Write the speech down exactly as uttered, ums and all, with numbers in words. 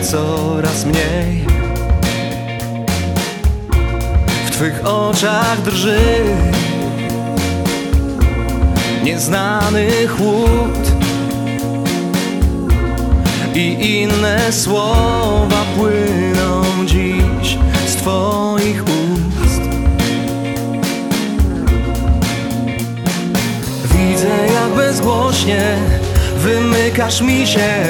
coraz mniej. W Twych oczach drży nieznany chłód i inne słowa płyną dziś z Twoich ust. Widzę, jak bezgłośnie wymykasz mi się.